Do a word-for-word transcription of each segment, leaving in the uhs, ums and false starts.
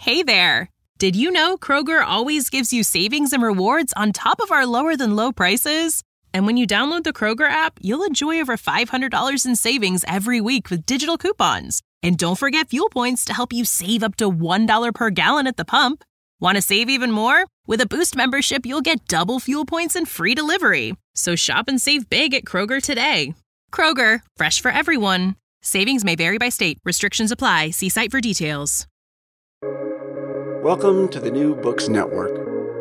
Hey there! Did you know Kroger always gives you savings and rewards on top of our lower-than-low prices? And when you download the Kroger app, you'll enjoy over five hundred dollars in savings every week with digital coupons. And don't forget fuel points to help you save up to one dollar per gallon at the pump. Want to save even more? With a Boost membership, you'll get double fuel points and free delivery. So shop and save big at Kroger today. Kroger, fresh for everyone. Savings may vary by state. Restrictions apply. See site for details. Welcome to the New Books Network.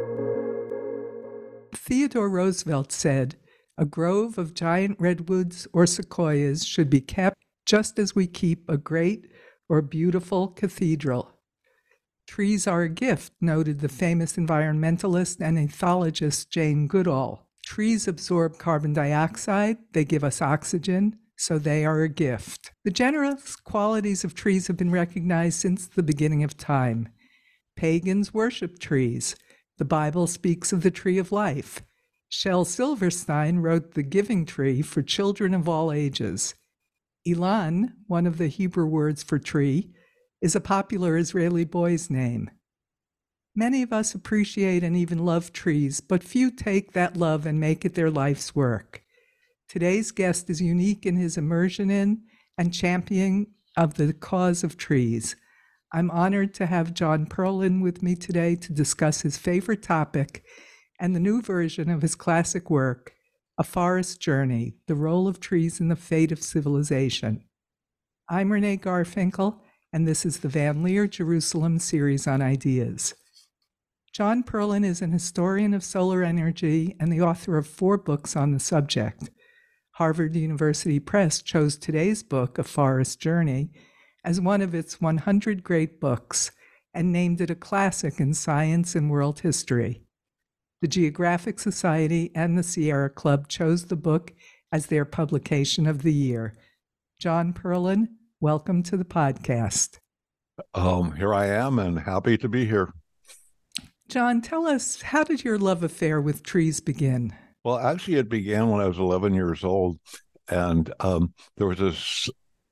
Theodore Roosevelt said, "A grove of giant redwoods or sequoias should be kept just as we keep a great or beautiful cathedral." Trees are a gift, noted the famous environmentalist and ethologist Jane Goodall. Trees absorb carbon dioxide, they give us oxygen, so they are a gift. The generous qualities of trees have been recognized since the beginning of time. Pagans worship trees. The Bible speaks of the tree of life. Shel Silverstein wrote The Giving Tree for children of all ages. Ilan, one of the Hebrew words for tree, is a popular Israeli boy's name. Many of us appreciate and even love trees, but few take that love and make it their life's work. Today's guest is unique in his immersion in and championing of the cause of trees. I'm honored to have John Perlin with me today to discuss his favorite topic and the new version of his classic work, A Forest Journey, The Role of Trees in the Fate of Civilization. I'm Renee Garfinkel, and this is the Van Leer Jerusalem series on ideas. John Perlin is an historian of solar energy and the author of four books on the subject. Harvard University Press chose today's book, A Forest Journey, as one of its one hundred great books and named it a classic in science and world history. The Geographic Society and the Sierra Club chose the book as their publication of the year. John Perlin, welcome to the podcast. Um, here I am and happy to be here. John, tell us, how did your love affair with trees begin? Well, actually, it began when I was eleven years old, and um, there was this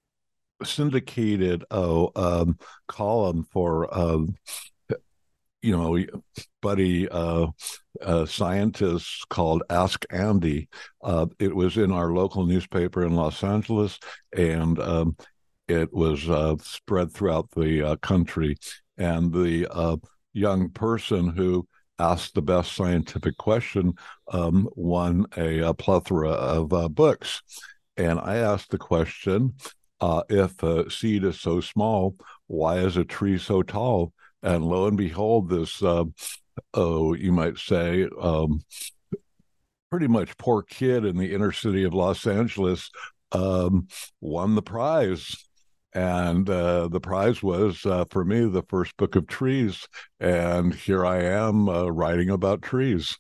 syndicated uh, um, column for, um, you know, buddy uh, uh, scientists called Ask Andy. Uh, it was in our local newspaper in Los Angeles, and um, it was uh, spread throughout the uh, country. And the uh, young person who asked the best scientific question um, won a, a plethora of uh, books. And I asked the question, uh, if a seed is so small, why is a tree so tall? And lo and behold, this, uh, oh, you might say, um, pretty much poor kid in the inner city of Los Angeles um, won the prize. And uh, the prize was, uh, for me, the first book of trees. And here I am uh, writing about trees.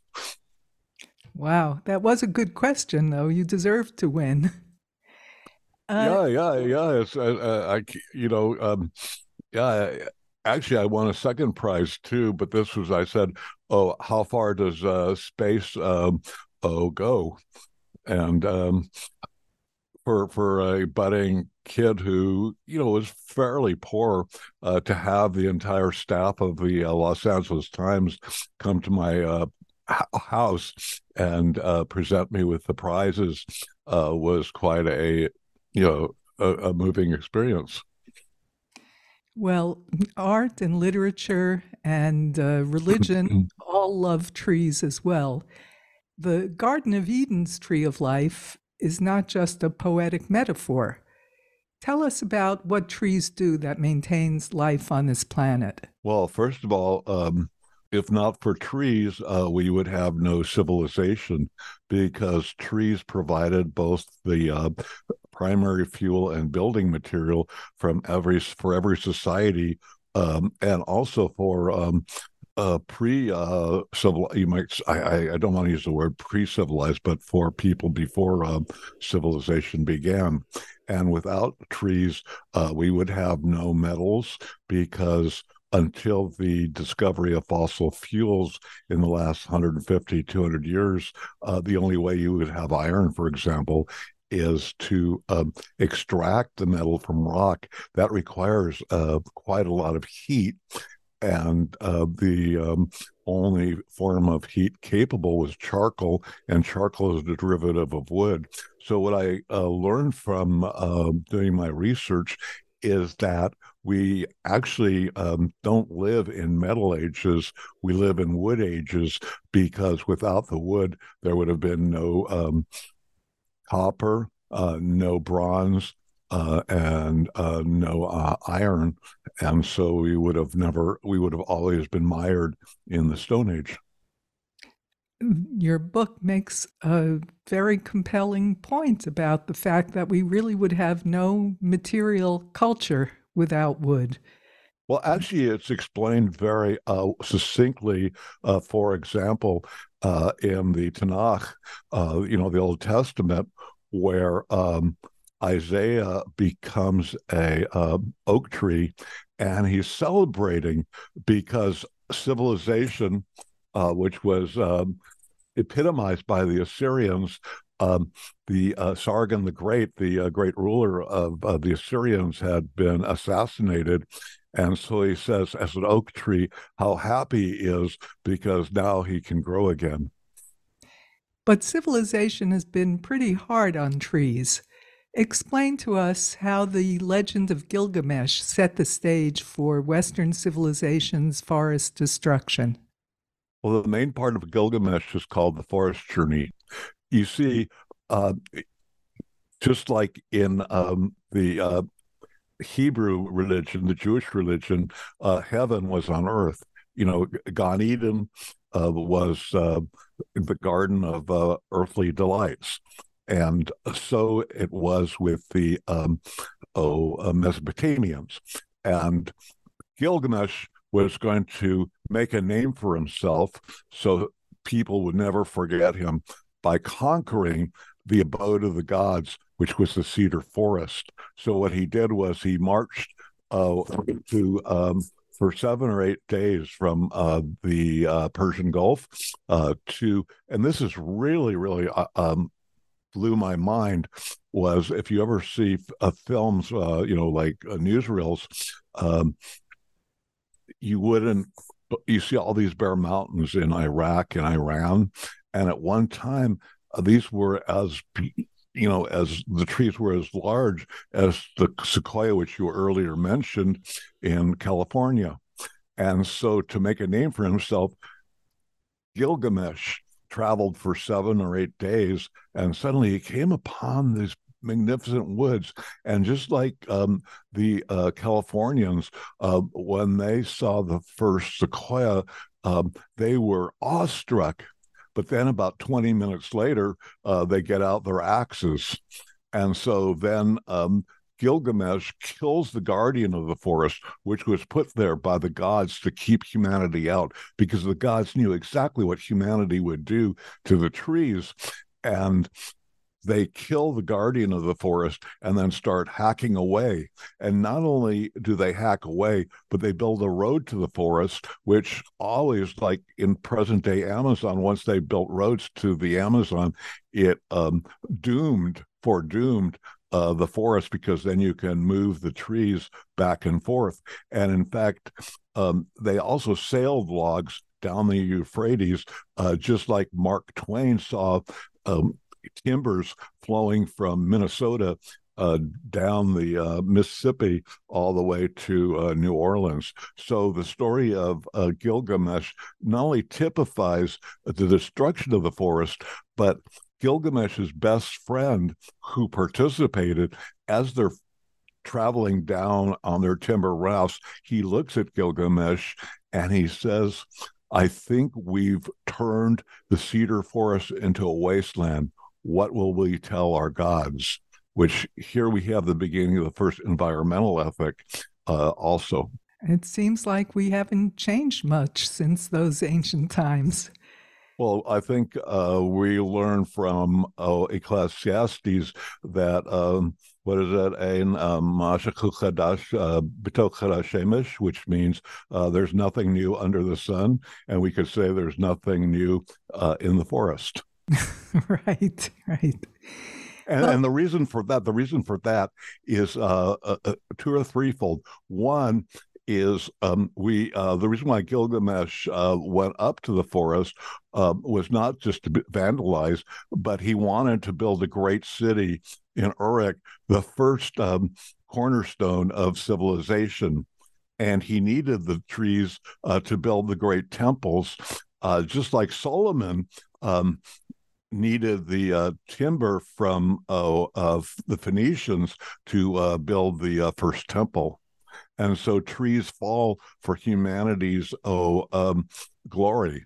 Wow, that was a good question, though. You deserved to win. Uh, yeah, yeah, yeah. It's, uh, uh, I, you know, um, yeah, actually, I won a second prize, too. But this was, I said, oh, how far does uh, space um, oh, go? And um, for for a budding kid who, you know, was fairly poor, uh, to have the entire staff of the uh, Los Angeles Times come to my uh, house and uh, present me with the prizes uh, was quite a, you know, a, a moving experience. Well, art and literature and uh, religion all love trees as well. The Garden of Eden's tree of life is not just a poetic metaphor. Tell us about what trees do that maintains life on this planet. Well, first of all, um, if not for trees, uh, we would have no civilization, because trees provided both the uh, primary fuel and building material from every for every society, um, and also for um, uh, pre uh, civil. You might I, I don't want to use the word pre-civilized, but for people before uh, civilization began. And without trees, uh, we would have no metals, because until the discovery of fossil fuels in the last one hundred fifty, two hundred years, uh, the only way you would have iron, for example, is to um, extract the metal from rock. That requires uh, quite a lot of heat. and uh, the um, only form of heat capable was charcoal, and charcoal is a derivative of wood. So what I uh, learned from uh, doing my research is that we actually um, don't live in metal ages, we live in wood ages, because without the wood, there would have been no um, copper, uh, no bronze, uh, and uh, no uh, iron. And so we would have never, we would have always been mired in the Stone Age. Your book makes a very compelling point about the fact that we really would have no material culture without wood. Well, actually, it's explained very uh, succinctly. Uh, for example, uh, in the Tanakh, uh, you know, the Old Testament, where um, Isaiah becomes a uh, oak tree, and he's celebrating because civilization, uh, which was um, epitomized by the Assyrians. Um, the uh, Sargon the Great, the uh, great ruler of uh, the Assyrians, had been assassinated. And so he says, as an oak tree, how happy he is because now he can grow again. But civilization has been pretty hard on trees. Explain to us how the legend of Gilgamesh set the stage for Western civilization's forest destruction. Well, the main part of Gilgamesh is called the Forest Journey. You see, uh, just like in um, the uh, Hebrew religion, the Jewish religion, uh, heaven was on earth. You know, Gan Eden uh, was uh, the garden of uh, earthly delights. And so it was with the um, oh, uh, Mesopotamians. And Gilgamesh was going to make a name for himself so people would never forget him by conquering the abode of the gods, which was the cedar forest. So what he did was he marched uh, to um, for seven or eight days from uh, the uh, Persian Gulf uh, to, and this is really, really uh, um, blew my mind, was if you ever see uh, films, uh, you know, like uh, newsreels, um, you wouldn't, you see all these bare mountains in Iraq and Iran. And at one time, uh, these were as, you know, as the trees were as large as the sequoia, which you earlier mentioned, in California. And so to make a name for himself, Gilgamesh traveled for seven or eight days, and suddenly he came upon these magnificent woods. And just like um, the uh, Californians, uh, when they saw the first sequoia, um, they were awestruck. But then about twenty minutes later, uh, they get out their axes. And so then um, Gilgamesh kills the guardian of the forest, which was put there by the gods to keep humanity out, because the gods knew exactly what humanity would do to the trees. And they kill the guardian of the forest and then start hacking away. And not only do they hack away, but they build a road to the forest, which always, like in present day Amazon, once they built roads to the Amazon, it um, doomed, foredoomed uh, the forest, because then you can move the trees back and forth. And in fact, um, they also sailed logs down the Euphrates, uh, just like Mark Twain saw um, timbers flowing from Minnesota uh, down the uh, Mississippi all the way to uh, New Orleans. So the story of uh, Gilgamesh not only typifies the destruction of the forest, but Gilgamesh's best friend, who participated as they're traveling down on their timber rafts, he looks at Gilgamesh and he says, "I think we've turned the cedar forest into a wasteland. What will we tell our gods?" Which here we have the beginning of the first environmental ethic uh, also. It seems like we haven't changed much since those ancient times. Well, I think uh, we learn from uh, Ecclesiastes that, um, what is that, Ein Mashaku Chadash B'tok Chadash Shemesh, which means uh, there's nothing new under the sun, and we could say there's nothing new uh, in the forest. Right, right. And, well, and the reason for that, the reason for that is uh, uh, two or threefold. One is um, we uh, the reason why Gilgamesh uh, went up to the forest uh, was not just to be vandalized, but he wanted to build a great city in Uruk, the first um, cornerstone of civilization. And he needed the trees uh, to build the great temples, uh, just like Solomon um, needed the uh, timber from uh, of the Phoenicians to uh, build the uh, first temple. And so trees fall for humanity's oh um, glory.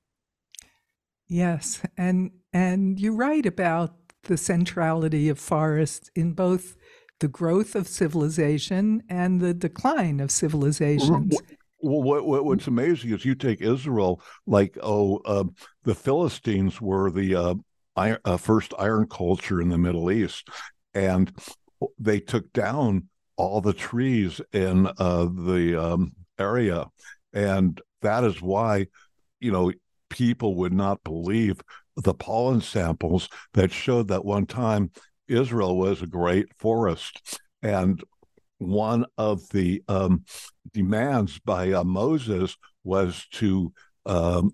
Yes, and and you're right about the centrality of forests in both the growth of civilization and the decline of civilizations. Well, what, what, what's amazing is you take Israel, like, oh, uh, the Philistines were the uh, iron, uh, first iron culture in the Middle East, and they took down all the trees in uh, the um, area. And that is why, you know, people would not believe the pollen samples that showed that one time Israel was a great forest. And one of the um, demands by uh, Moses was to um,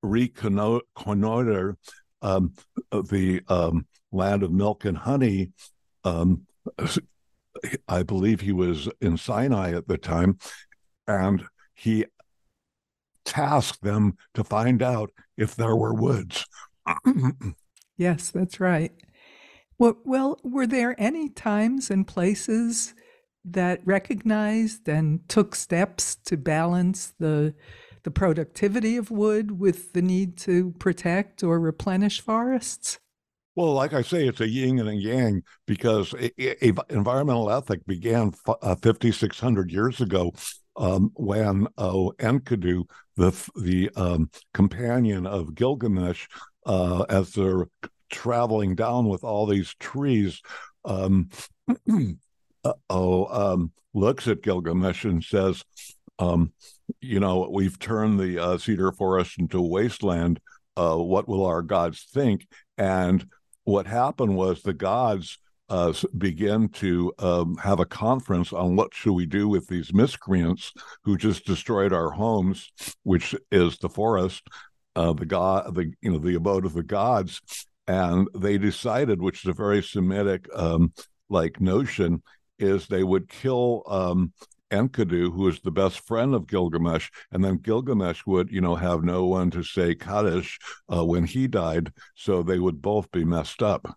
reconnoiter um, the um, land of milk and honey. Um, I believe he was in Sinai at the time, and he tasked them to find out if there were woods. Yes, that's right. Well, well, were there any times and places that recognized and took steps to balance the the productivity of wood with the need to protect or replenish forests? Well, like I say, it's a yin and a yang, because a, a, environmental ethic began uh, fifty-six hundred years ago um, when uh, Enkidu, the the um, companion of Gilgamesh, uh, as they're traveling down with all these trees, um, uh, oh, um, looks at Gilgamesh and says, um, you know, we've turned the uh, cedar forest into a wasteland. Uh, what will our gods think? And what happened was the gods uh, began to um, have a conference on what should we do with these miscreants who just destroyed our homes, which is the forest, uh, the god, the you know, the abode of the gods. And they decided, which is a very Semitic um, like notion, is they would kill um, Enkidu, who was the best friend of Gilgamesh, and then Gilgamesh would, you know, have no one to say Kaddish uh, when he died, so they would both be messed up.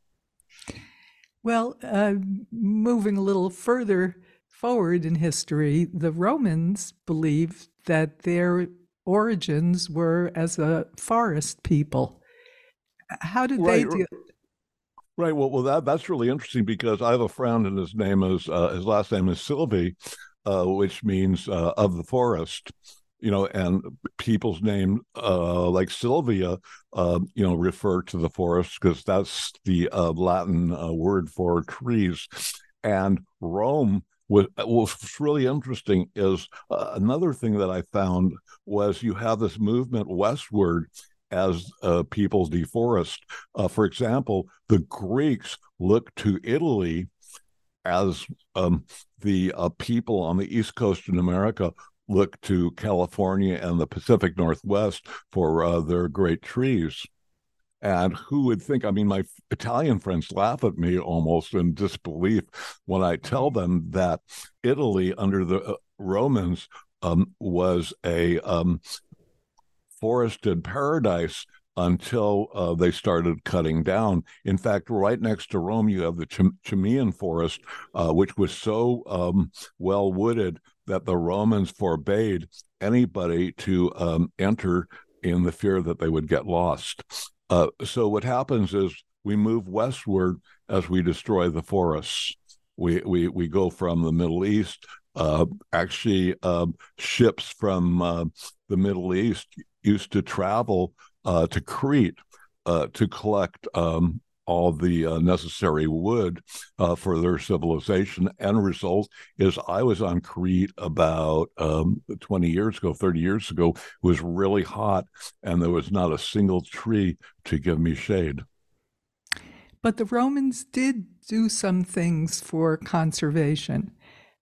Well, uh, moving a little further forward in history, the Romans believed that their origins were as a forest people. How did right. they deal? Right. Well, well, that that's really interesting, because I have a friend, and his name is uh, his last name is Sylvie, uh, which means uh, of the forest. You know, and people's name uh, like Sylvia, uh, you know, refer to the forest, because that's the uh, Latin uh, word for trees. And Rome was, what's really interesting is uh, another thing that I found was you have this movement westward as uh, people deforest. Uh, for example, the Greeks looked to Italy as um, the uh, people on the East Coast in America look to California and the Pacific Northwest for uh, their great trees. And who would think, I mean, my Italian friends laugh at me almost in disbelief when I tell them that Italy under the uh, Romans um, was a um, forested paradise until uh, they started cutting down. In fact, right next to Rome, you have the Ch- Chimean forest, uh, which was so um, well wooded that the Romans forbade anybody to um, enter in the fear that they would get lost. Uh, so what happens is we move westward as we destroy the forests. We we we go from the Middle East. Uh, actually, uh, ships from uh, the Middle East used to travel uh, to Crete uh, to collect um, all the uh, necessary wood uh, for their civilization. End result is I was on Crete about um, twenty years ago, thirty years ago. It was really hot, and there was not a single tree to give me shade. But the Romans did do some things for conservation.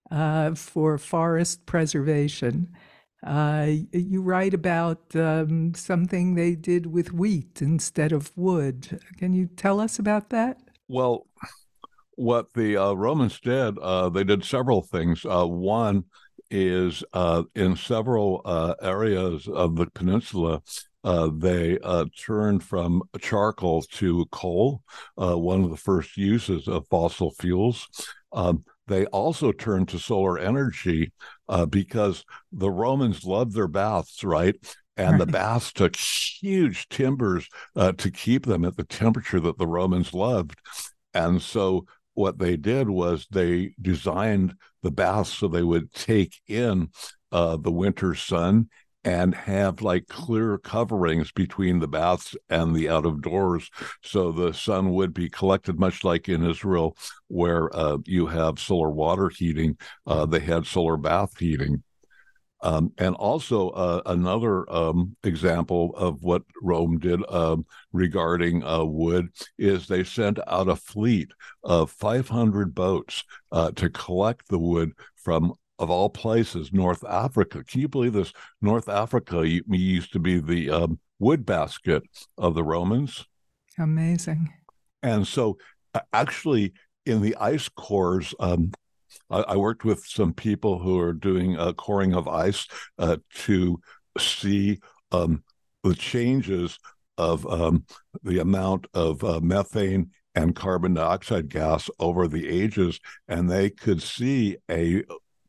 uh, for forest preservation. Uh, you write about um, something they did with wheat instead of wood. Can you tell us about that? Well, what the uh, Romans did, uh, they did several things. Uh, one is uh, in several uh, areas of the peninsula, uh, they uh, turned from charcoal to coal, uh, one of the first uses of fossil fuels. Um, they also turned to solar energy uh, because the Romans loved their baths, right? And the baths took huge timbers uh, to keep them at the temperature that the Romans loved. And so what they did was they designed the baths so they would take in uh, the winter sun and have like clear coverings between the baths and the out of doors. So the sun would be collected, much like in Israel, where uh, you have solar water heating. Uh, they had solar bath heating. Um, and also uh, another um, example of what Rome did um, regarding uh, wood is they sent out a fleet of five hundred boats uh, to collect the wood from, of all places, North Africa. Can you believe this? North Africa used to be the um, wood basket of the Romans. Amazing. And so uh, actually in the ice cores, um, I worked with some people who are doing a coring of ice uh, to see um, the changes of um, the amount of uh, methane and carbon dioxide gas over the ages, and they could see a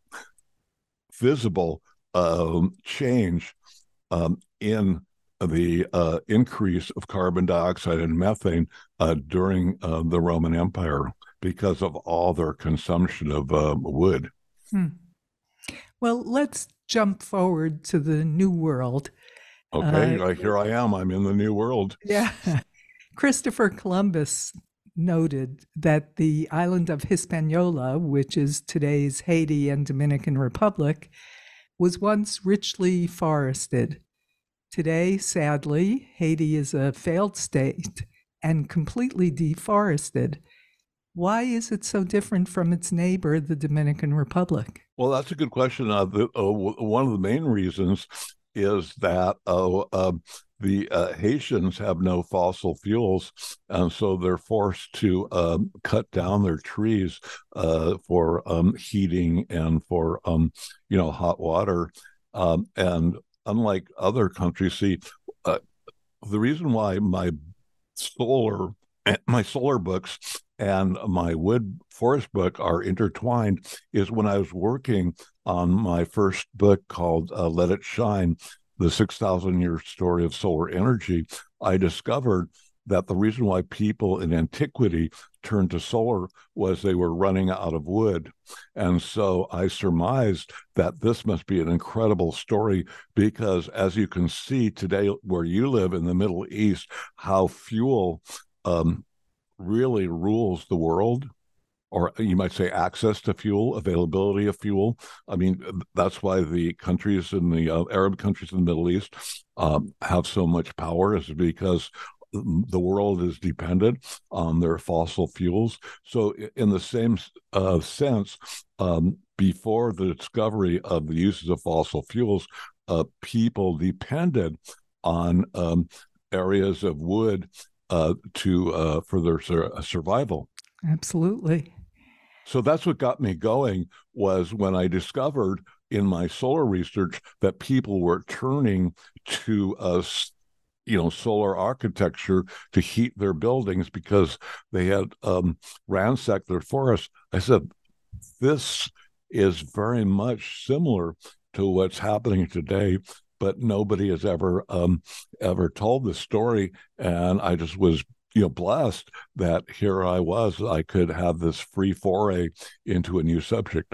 visible um, change um, in the uh, increase of carbon dioxide and methane uh, during uh, the Roman Empire, because of all their consumption of uh, wood. Hmm. Well, let's jump forward to the New World. Okay, uh, here I am. I'm in the New World. Yeah. Christopher Columbus noted that the island of Hispaniola, which is today's Haiti and Dominican Republic, was once richly forested. Today, sadly, Haiti is a failed state and completely deforested. Why is it so different from its neighbor, the Dominican Republic? Well, that's a good question. Uh, the, uh, one of the main reasons is that uh, uh, the uh, Haitians have no fossil fuels, and so they're forced to um, cut down their trees uh, for um, heating and for um, you know hot water. Um, and unlike other countries, see, uh, the reason why my solar my solar books and my wood forest book are intertwined is when I was working on my first book called uh, Let It Shine, the six thousand year story of solar energy, I discovered that the reason why people in antiquity turned to solar was they were running out of wood. And so I surmised that this must be an incredible story because, as you can see today where you live in the Middle East, how fuel um, really rules the world, or you might say access to fuel, availability of fuel. I mean, that's why the countries in the uh, Arab countries in the Middle East um, have so much power, is because the world is dependent on their fossil fuels. So in the same uh, sense, um, before the discovery of the uses of fossil fuels, uh, people depended on um, areas of wood uh, to uh, for their sur- survival. Absolutely. So that's what got me going, was when I discovered in my solar research that people were turning to uh, you know, solar architecture to heat their buildings because they had um, ransacked their forests. I said, this is very much similar to what's happening today, but nobody has ever um, ever told this story. And I just was, you know, blessed that here I was, I could have this free foray into a new subject.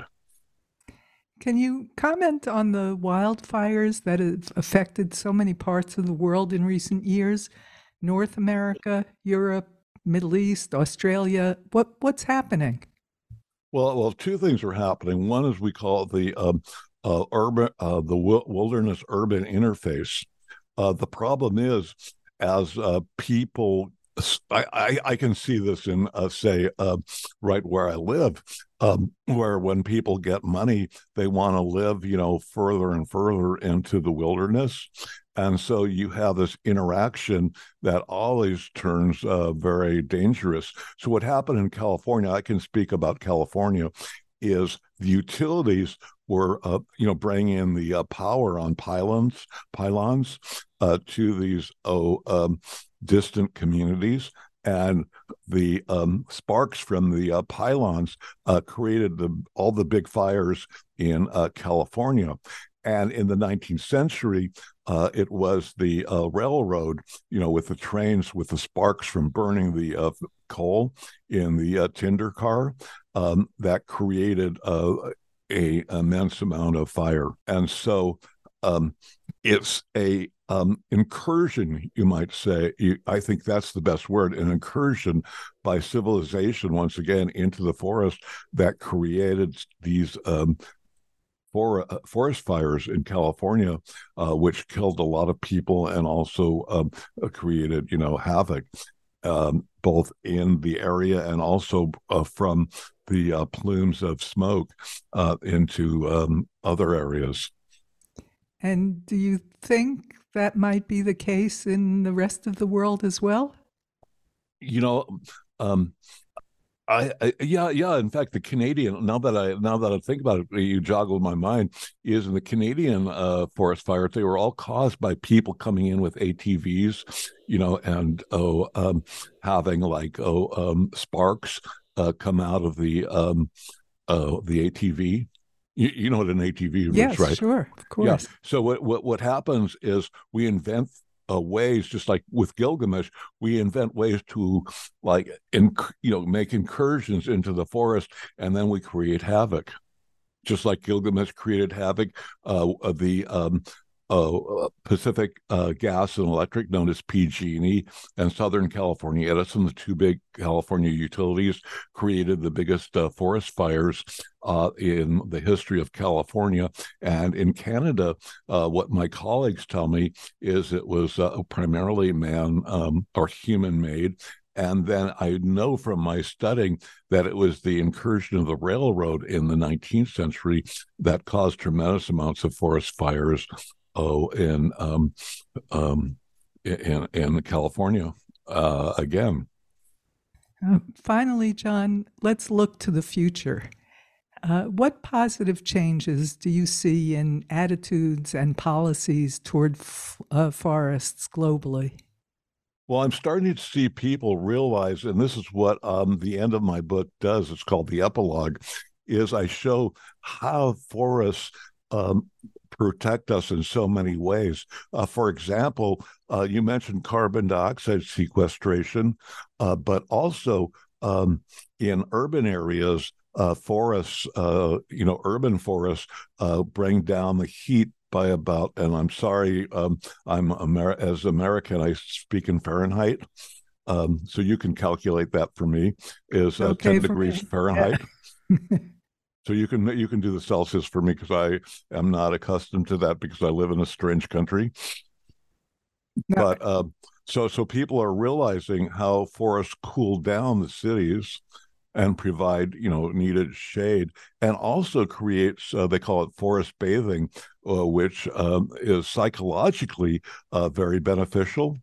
Can you comment on the wildfires that have affected so many parts of the world in recent years? North America, Europe, Middle East, Australia. What what's happening? Well, well, two things are happening. One is we call it the um, uh, urban, uh, the wilderness urban interface. Uh, the problem is, as uh, people, I, I, I can see this in, uh, say, uh, right where I live. Um, where when people get money, they want to live, you know, further and further into the wilderness. And so you have this interaction that always turns uh, very dangerous. So what happened in California, I can speak about California, is the utilities were, uh, you know, bringing in the uh, power on pylons, pylons uh, to these oh, um, distant communities. And the um, sparks from the uh, pylons uh, created the, all the big fires in uh, California. And in the nineteenth century, uh, it was the uh, railroad, you know, with the trains, with the sparks from burning the uh, coal in the uh, tinder car, um, that created uh, a immense amount of fire. And so um, it's a um, incursion, you might say. I think that's the best word, an incursion by civilization, once again, into the forest that created these um, For, uh, forest fires in California, uh, which killed a lot of people and also um, created, you know, havoc, um, both in the area and also uh, from the uh, plumes of smoke uh, into um, other areas. And do you think that might be the case in the rest of the world as well? You know, um, I, I yeah yeah. In fact, the Canadian, now that I now that I think about it, you joggle my mind. Is in the Canadian uh, forest fires, they were all caused by people coming in with A T Vs, you know, and oh, um, having like oh um, sparks uh, come out of the um, uh, the A T V. You, you know what an A T V is, Yes, right? sure, of Yeah. course. So what what what happens is we invent uh, ways, just like with Gilgamesh, we invent ways to like in, you know make incursions into the forest, and then we create havoc. Just like Gilgamesh created havoc, uh, the um, uh, Pacific uh, Gas and Electric, known as P G and E, and Southern California Edison, the two big California utilities, created the biggest uh, forest fires uh, in the history of California. And in Canada, uh, what my colleagues tell me is it was uh, primarily man um, or human-made. And then I know from my studying that it was the incursion of the railroad in the nineteenth century that caused tremendous amounts of forest fires. Oh, in um, um, in in California uh, again. Uh, finally, John, let's look to the future. Uh, what positive changes do you see in attitudes and policies toward f- uh, forests globally? Well, I'm starting to see people realize, and this is what um, the end of my book does. It's called the epilogue. Is I show how forests um, protect us in so many ways. Uh, for example, uh, you mentioned carbon dioxide sequestration, uh, but also um, in urban areas, uh, forests, uh, you know, urban forests uh, bring down the heat by about, and I'm sorry, um, I'm Amer- as American, I speak in Fahrenheit. Um, so you can calculate that for me, is uh, Okay ten for degrees me. Fahrenheit. Yeah. So you can you can do the Celsius for me, because I am not accustomed to that because I live in a strange country. No, But uh, so so people are realizing how forests cool down the cities and provide, you know, needed shade, and also creates, uh, they call it forest bathing, uh, which um, is psychologically uh, very beneficial.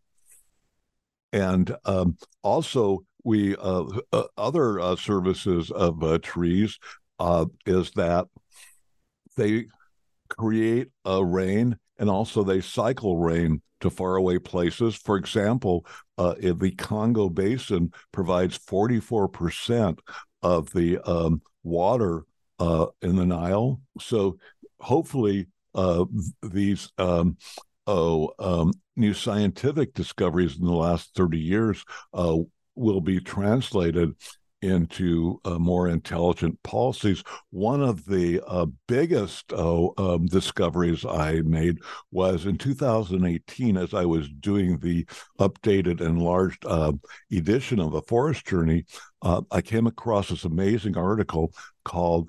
And um, also, we uh, uh, other uh, services of uh, trees uh, is that they create a rain, and also they cycle rain to faraway places. For example, uh, in the Congo Basin provides forty-four percent of the um, water uh, in the Nile. So hopefully uh, these um, oh, um, new scientific discoveries in the last thirty years uh, will be translated into uh, more intelligent policies. One of the uh, biggest uh, um, discoveries I made was in two thousand eighteen, as I was doing the updated, enlarged uh, edition of The Forest Journey. uh, I came across this amazing article called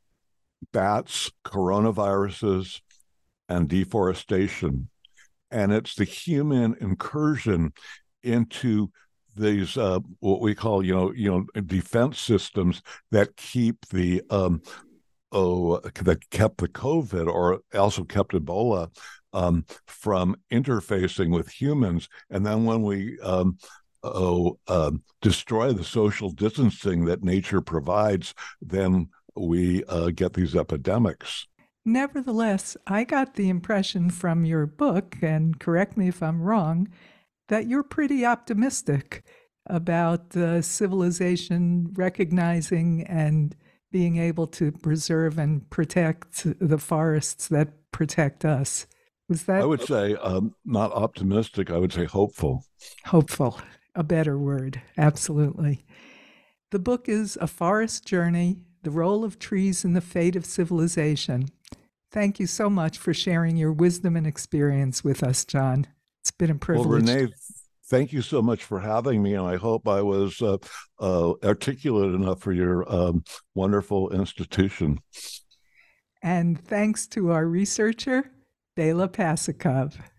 Bats, Coronaviruses, and Deforestation. And it's the human incursion into these uh, what we call you know you know defense systems that keep the um, oh that kept the COVID or also kept Ebola um, from interfacing with humans, and then when we um, oh um, destroy the social distancing that nature provides, then we uh, get these epidemics. Nevertheless, I got the impression from your book, and correct me if I'm wrong, that you're pretty optimistic about uh, civilization recognizing and being able to preserve and protect the forests that protect us. Was that? I would say um, not optimistic. I would say hopeful. Hopeful, a better word. Absolutely. The book is A Forest Journey, The Role of Trees in the Fate of Civilization. Thank you so much for sharing your wisdom and experience with us, John. It's been a privilege. Well, Renee, thank you so much for having me, and I hope I was uh, uh, articulate enough for your um, wonderful institution. And thanks to our researcher, Bela Pasikov.